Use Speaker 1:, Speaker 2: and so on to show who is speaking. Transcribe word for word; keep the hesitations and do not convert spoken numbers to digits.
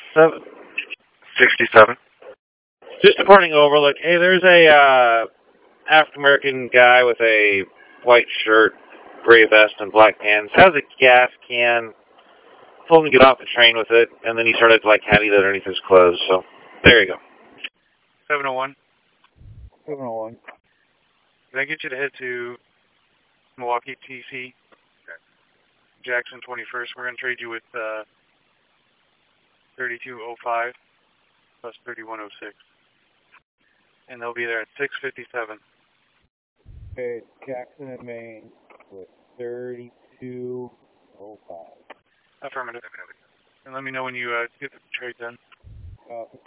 Speaker 1: Seven.
Speaker 2: sixty-seven.
Speaker 1: Just reporting over, like, hey, there's a uh, African-American guy with a white shirt, gray vest, and black pants. Has a gas can. Told him to get off the train with it, and then he started, like, hiding it underneath his clothes. So, there you go.
Speaker 2: seven oh one.
Speaker 3: seven oh one.
Speaker 2: Can I get you to head to Milwaukee T C? Jackson twenty-first. We're going to trade you with uh, thirty-two oh five plus thirty-one oh six. And they'll be there at six fifty-seven.
Speaker 3: Okay, Jackson and Maine with thirty-two oh five.
Speaker 2: Affirmative. And let me know when you uh, get the trade done.
Speaker 3: Uh,